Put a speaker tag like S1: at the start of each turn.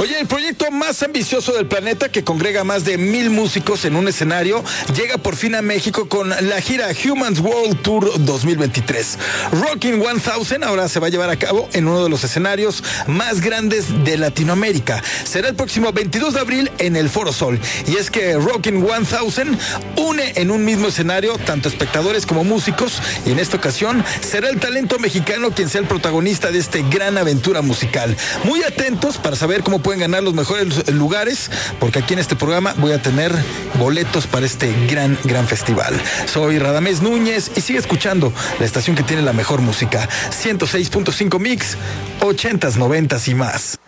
S1: Oye, el proyecto más ambicioso del planeta, que congrega a más de 1,000 músicos en un escenario, llega por fin a México con la gira Humans World Tour 2023. Rocking 1000 ahora se va a llevar a cabo en uno de los escenarios más grandes de Latinoamérica. Será el próximo 22 de abril en el Foro Sol. Y es que Rocking 1000 une en un mismo escenario tanto espectadores como músicos, y en esta ocasión será el talento mexicano quien sea el protagonista de esta gran aventura musical. Muy atentos para saber cómo pueden ganar los mejores lugares, porque aquí en este programa voy a tener boletos para este gran festival. Soy Radamés Núñez y sigue escuchando la estación que tiene la mejor música, 106.5 Mix, 80s, 90s y más.